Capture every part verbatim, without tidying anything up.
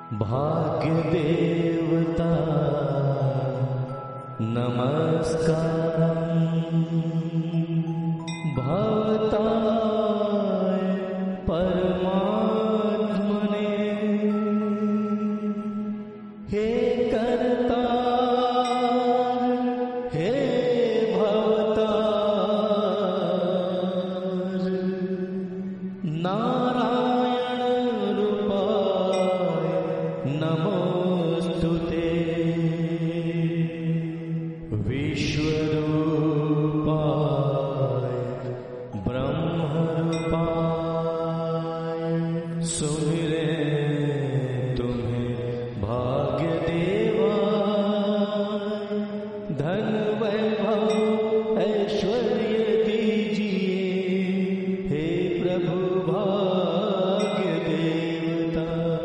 भाग्य देवता नमस्कारम् भवताय परमात्मने। हे कर्ता हे भवतार नारायण रूपाय नमोस्तुते। विश्वरूपाय ब्रह्मरूपाय सुमिरे तुम्हें भाग्य देवा। धन वैभव ऐश्वर्य दीजिए हे प्रभु भाग्य देवता।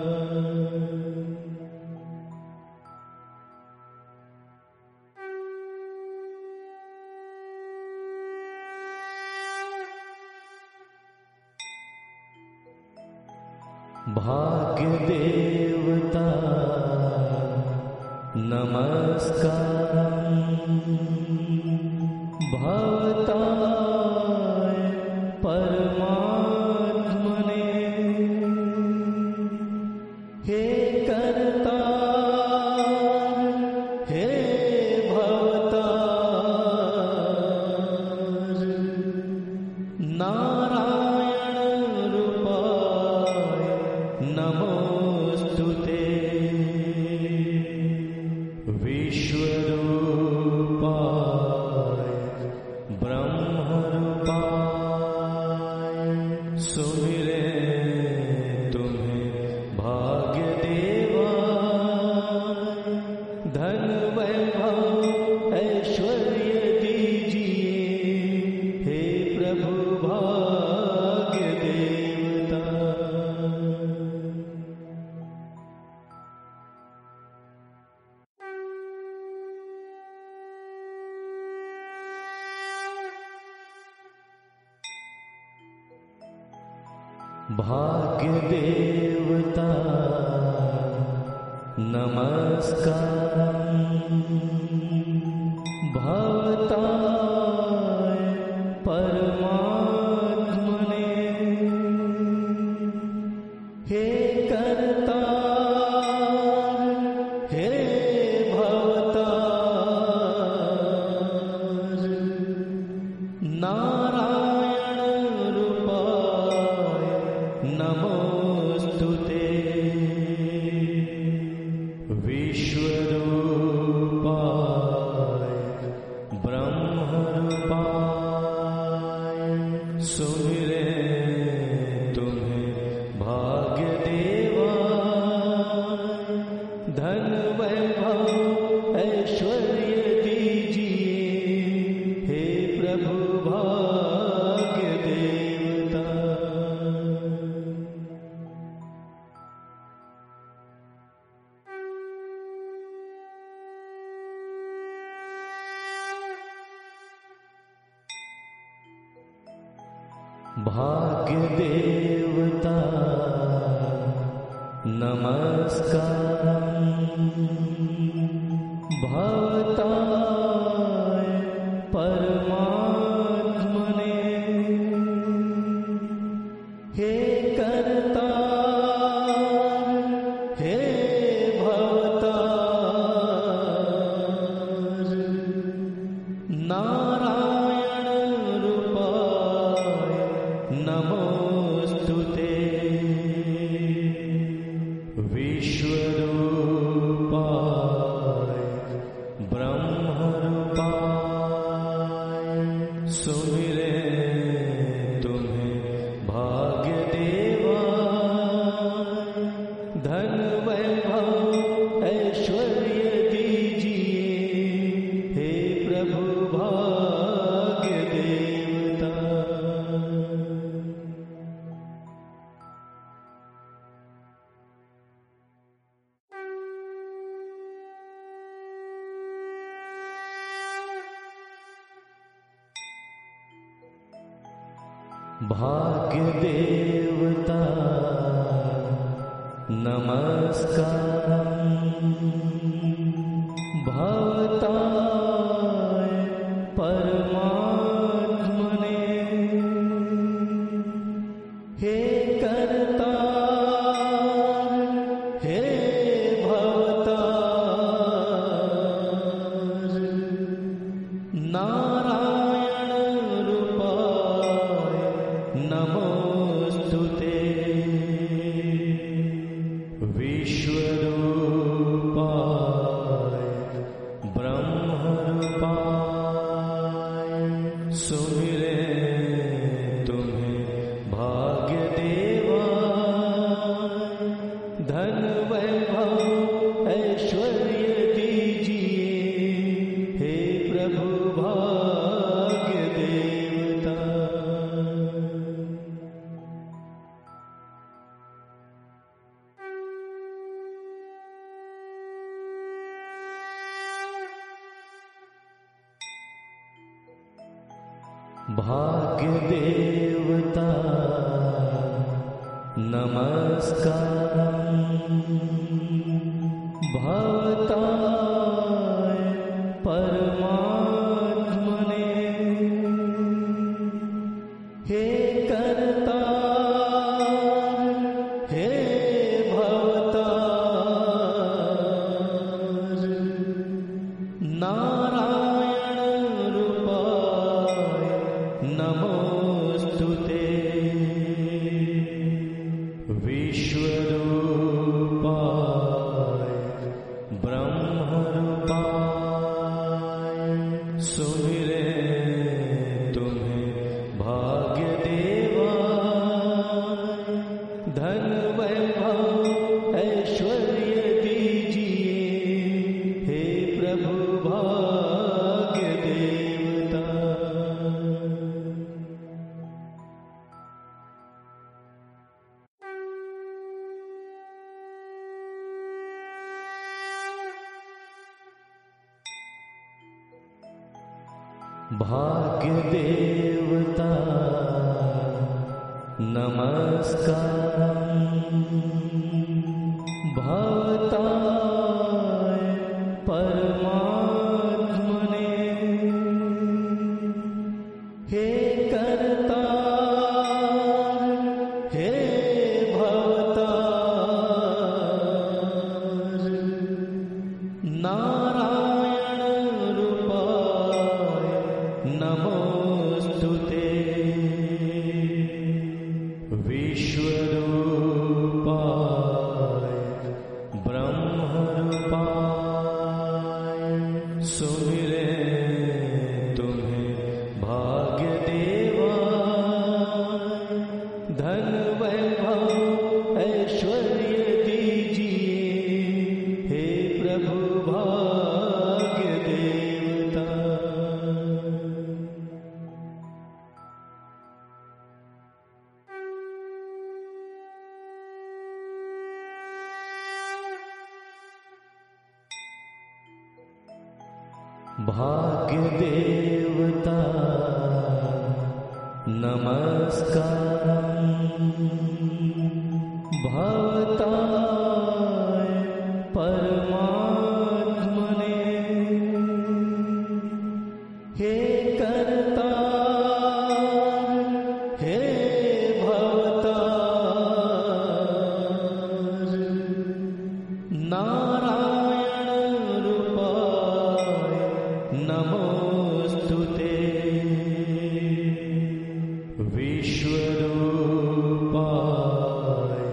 भाग्य देवता नमस्कारम् भवताय परमात्मने। हे कर्ता हे भवतार नारायण रूपाय नमोस्तुते। विश्वरूपाय ब्रह्मरूपाय सुमिरे तुम्हें भाग्य देवा। धन वैभव ऐश्वर्य दीजिए हे प्रभु भाग्य देवता। भाग्य देवता नमस्कारम् भवताय परमात्मने। हे कर्ता हे भवतार नारायण रूपाय नमोस्तुते। विश्वरूपाय ब्रह्मरूपाय सुमिरे तुम्हें भाग्य देवा। धन वैभव ऐश्वर्य दीजिए हे प्रभु भाग्य देवता। भाग्य देवता नमस्कारम् भवताय परमात्मने। हे कर्ता हे भवतार नारायण रूपाय नमोस्तुते। विश्वरूपाय ब्रह्मरूपाय सुमिरे तुम्हें भाग्य देवा। धन वैभव ऐश्वर्य दीजिए हे प्रभु भाग्य देवता। भाग्य देवता नमस्कारं भवताय परमात्मने। हे कर्ता हे भवतार, नारायण रूपाय नमोस्तुते। विश्वरूपाय ब्रह्मरूपाय सुमिरे तुम्हें भाग्य देवा। धन वैभव ऐश्वर्य दीजिए हे प्रभु भाग्य देवता। भाग्य देवता नमस्कारं भवताय परमात्मने। हे कर्ता हे भवतार, नारायण रूपाय नमोस्तुते। विश्वरूपाय ब्रह्मरूपाय सुमिरे तुम्हें भाग्य देवा। धन वैभव ऐश्वर्य दीजिए हे प्रभु भाग्य देवता। भाग्य देवता नमस्कारं भवताय परमात्मने। हे कर्ता हे भवतार, नारायण रूपाय नमोस्तुते। विश्वरूपाय ब्रह्मरूपाय सुमिरे तुम्हें भाग्य देवा। धन वैभव ऐश्वर्य दीजिए हे प्रभु भाग्य देवता। भाग्य देवता नमस्कारं भवताय परमात्मने। हे कर्ता हे भवतार, नारायण रूपाय नमोस्तुते। विश्वरूपाय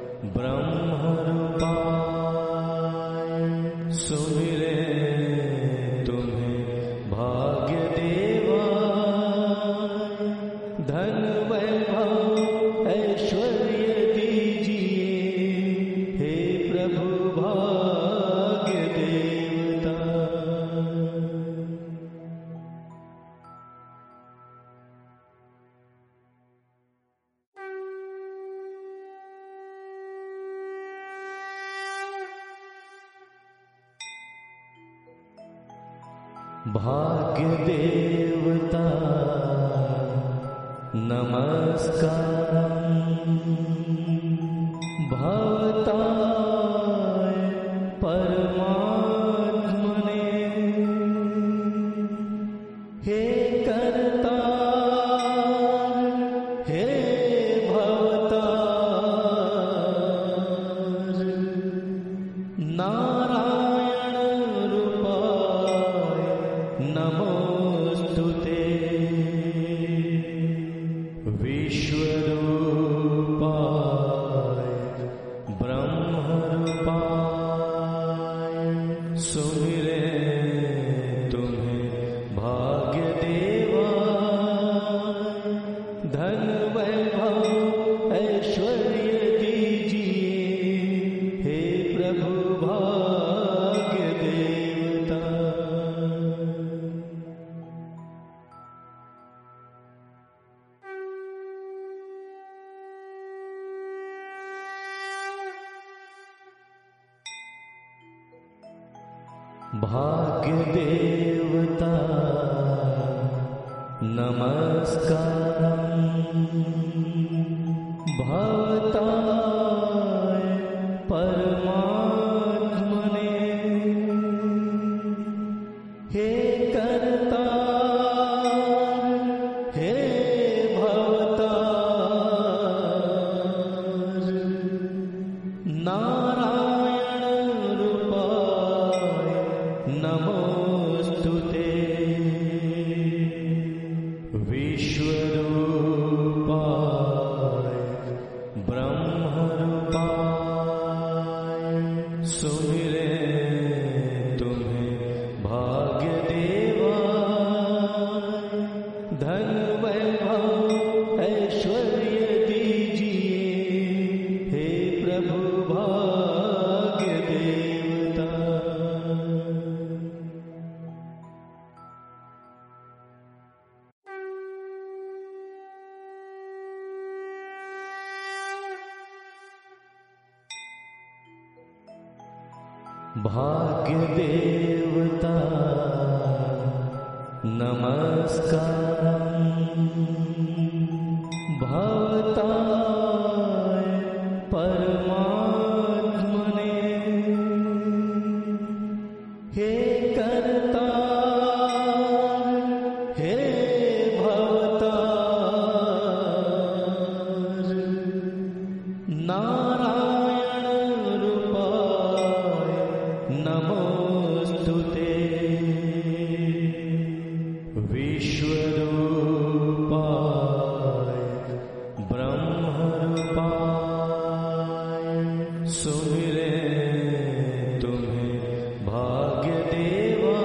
ब्रह्मरूपाय सुमिरे तुम्हें भाग्य देवा। धन वैभव ऐश्वर्य दीजिए हे प्रभु भाग्य देवता। भाग्य देवता नमस्कारं भवताय भाग्य देवता नमस्कारम् भवताय परमात्मने हे कर्ता हे भवतार नारायण रूपाय नमोस्तुते विश्वरूपाय ब्रह्मरूपाय सुमिरे तुम्हें भाग्य देवा धन वैभव ऐश्वर्य दीजिए हे प्रभु भाग्य देवता। भाग्य देवता नमस्कारम् भवताय परमात्मने हे कर्ता हे भवतार नारायण रूपाय नमोस्तुते विश्वरूपाय ब्रह्मरूपाय सुमिरे तुम्हें भाग्य देवा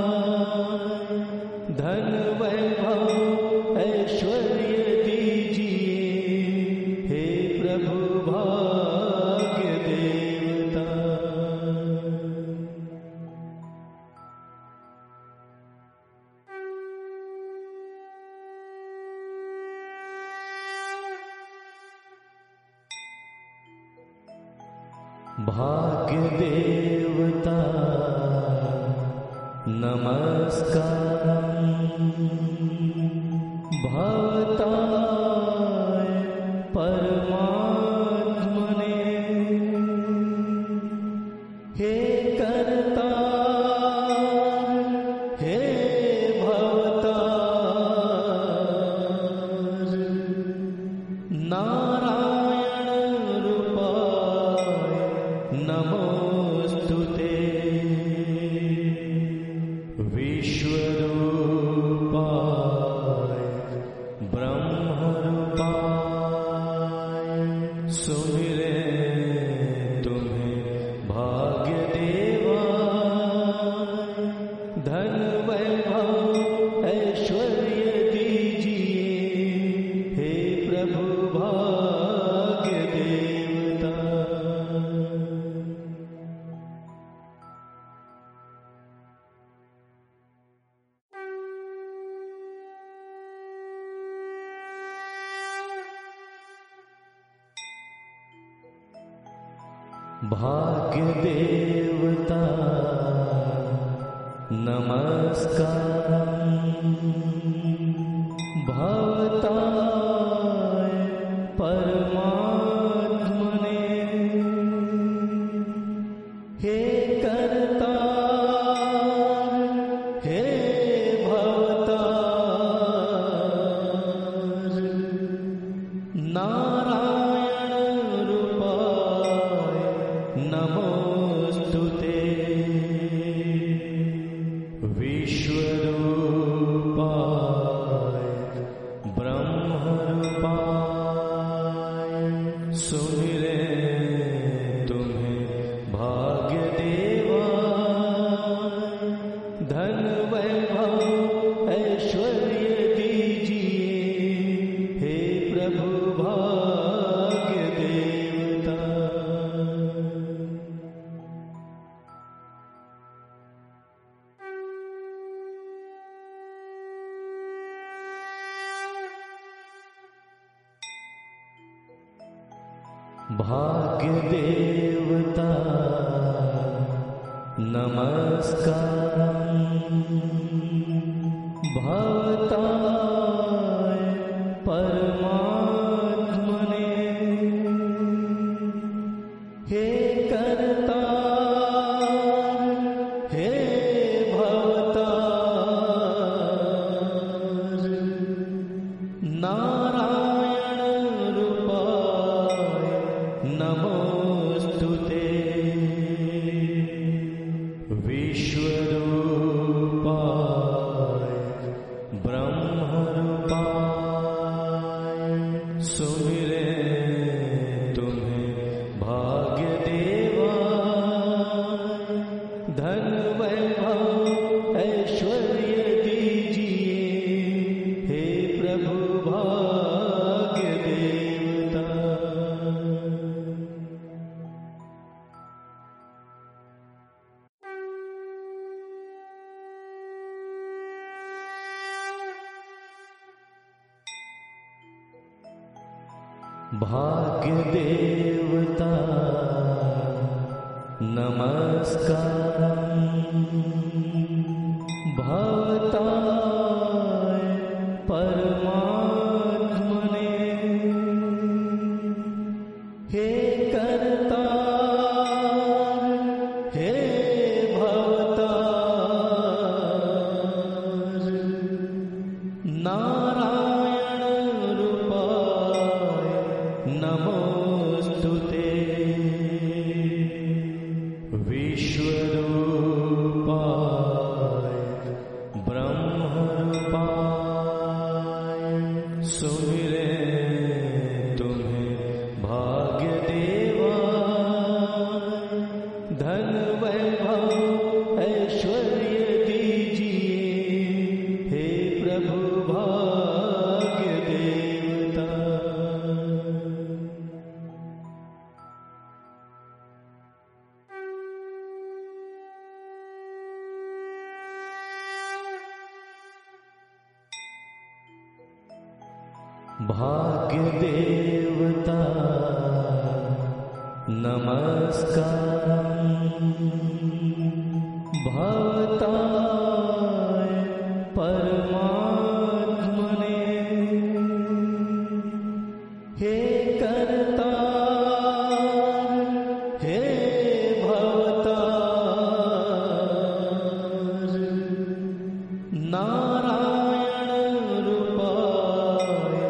धन वैभव ऐश्वर्य दीजिए हे प्रभु भाग्य देवता। भाग्य देवता नमस्कारम् भवताय परमात्मने हे कर्ता हे भवतार नारायण रूपाय नमोस्तुते विश्वरूपाय ब्रह्मरूपाय सुमिरे तुम्हें भाग्य देवा धन वैभव ऐश्वर्य दीजिए हे प्रभु भाग्य देवता। भाग्य देवता नमस्कारम् भवताय परमात्मने हे कर्ता हे भवतार नारायण रूपाय नमोस्तुते विश्वरूपाय ब्रह्मरूपाय सुमिरे तुम्हें भाग्य देवा धन वैभव ऐश्वर्य दीजिए हे प्रभु भाग्य देवता। भाग्य देवता नमस्कारं भवताय परमात्मने। हे कर्ता हे भवतार, नारायण रूपाय नमोस्तुते। विश्वरूपाय ब्रह्मरूपाय सुमिरे तुम्हें भाग्य देवा। धन वैभव ऐश्वर्य दीजिए हे प्रभु भाग्य देवता। भाग्य देवता नमस्कारं भवताय परमात्मने। हे कर्ता हे भवतार, नारायण रूपाय नमोस्तुते। विश्वरूपाय ब्रह्मरूपाय सुमिरे तुम्हें भाग्य देवा। धन वैभव ऐश्वर्य दीजिए हे प्रभु भाग्य देवता। भाग्य देवता नमस्कारं भवताय परमात्मने। हे कर्ता हे भवतार, नारायण रूपाय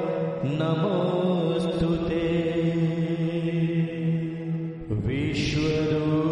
नमोस्तुते। विश्वरूपाय